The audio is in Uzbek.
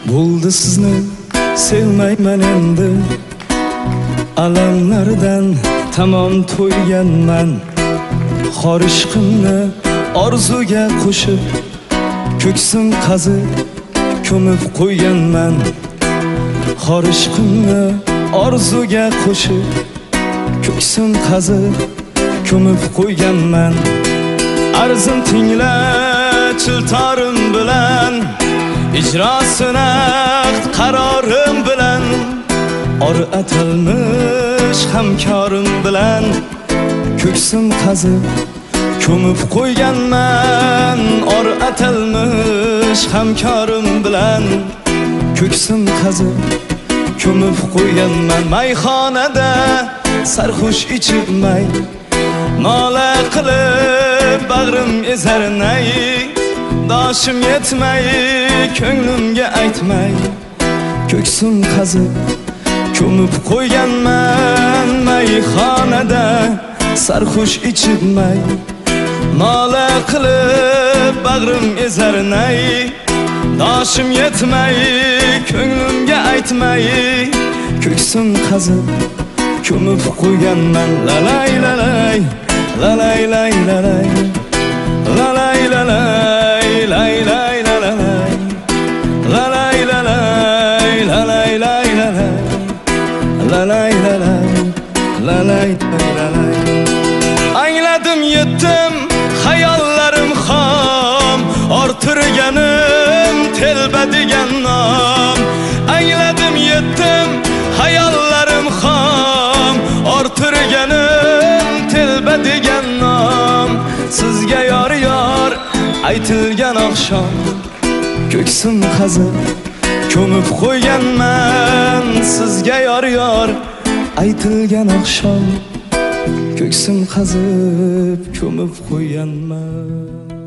Bo'ldi sizni sevmayman endi, alamlardan tamom to'yganman. Xor ishqimni orzuga qo'shib, ko'ksim qazib ko'mib qo'yganman. Xor ishqimni orzuga qo'shib, ko'ksim qazib ko'mib qo'yganman. Arzim tingla chiltorim bilan, ijrosini qarorim bilan, or atalmish hamkorim bilan, ko'ksim qazib ko'mib qo'yganman. Or atalmish hamkorim bilan, ko'ksim qazib ko'mib qo'yganman. Mayxonada sarxush ichib may, nola qilib bag'rim ezar nay. Doshim yetmay ko'nglimga aytmay, ko'ksim qazib ko'mib qo'yganman. Mayxonada sarxush ichib may, nola qilib bag'rim ezar nay. Doshim yetmay ko'nglimga aytmay, ko'ksim qazib ko'mib qo'yganman. Lalay lalay lalay lalay lalay lalay lalay lay lay lalay lalay lalay lalay lay lalay lalay lalay lalay. Angladim yetdim hayollarim xom, ortirganim telba degan nom. Angladim yetdim hayollarim xom, ortirganim telba degan nom. Sizga yor yor aytilgan oqshom, ko'ksim qazib ko'mib qo'yganman. Sizga yor yor aytilgan oqshom, ko'ksim qazib ko'mib qo'yganman.